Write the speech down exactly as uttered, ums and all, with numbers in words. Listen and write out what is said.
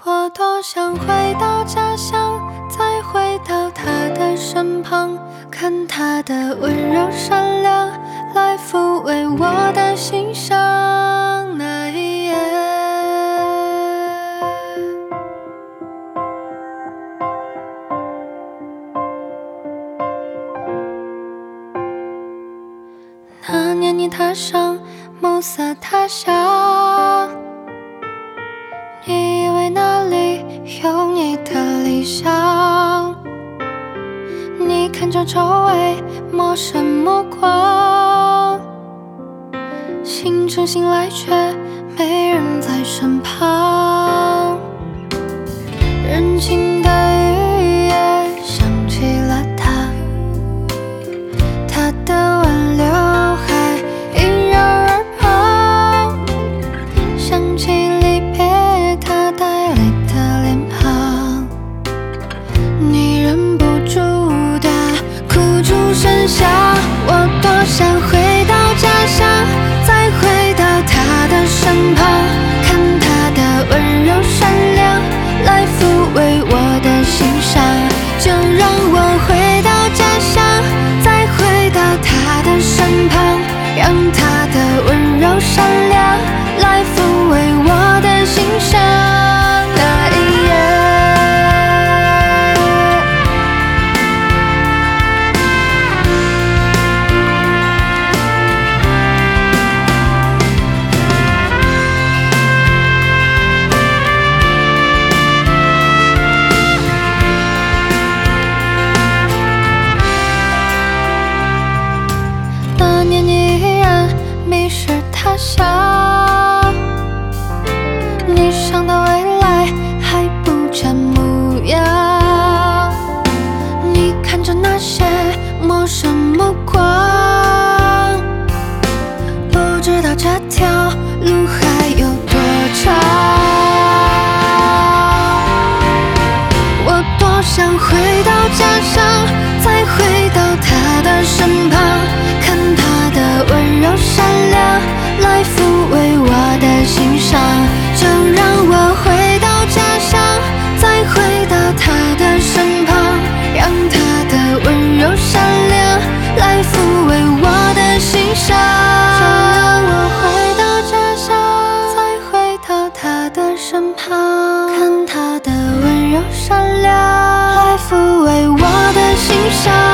我多想回到家乡，再回到他的身旁，看他的温柔善良，来抚慰我的心伤。那一夜，那年你踏上暮色他乡，你以为那里有你的理想，你看着周围陌生目光，清晨醒来却没人在身旁，人情的雨也想起了他，他的挽留还萦绕耳旁，想起离别他带泪的脸庞，你忍不住的哭出声响。我多想回到家乡，再回到他的身旁，看他的温柔善良，来抚慰我的心伤。就让我回到家乡，再回到他的身旁，让他的温柔善良来抚慰我的心伤。那一夜，那年你依然迷失他乡，你想到未来还不见模样，你看着那些陌生目光，不知道这条路还有多长。我多想回到家乡，再回到他的身旁，看他的温柔善良，来抚慰我的心伤。就让我回到家乡，再回到他的身旁，让他的温柔善良来抚慰我的心伤。就让我回到家乡，再回到他的身旁，看他的温柔善良来抚慰我的心伤。